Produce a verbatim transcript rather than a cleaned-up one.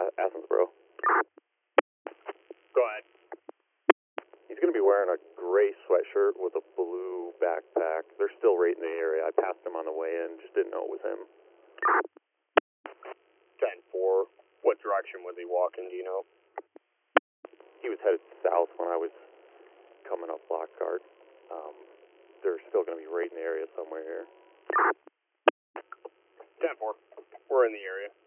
A- Athensboro. Go ahead. He's going to be wearing a gray sweatshirt with a blue backpack. They're still right in the area. I passed him on the way in, just didn't know it was him. ten four. What direction was he walking, do you know? He was headed south when I was coming up Lockhart. Um, they're still going to be right in the area somewhere here. ten four. We're in the area.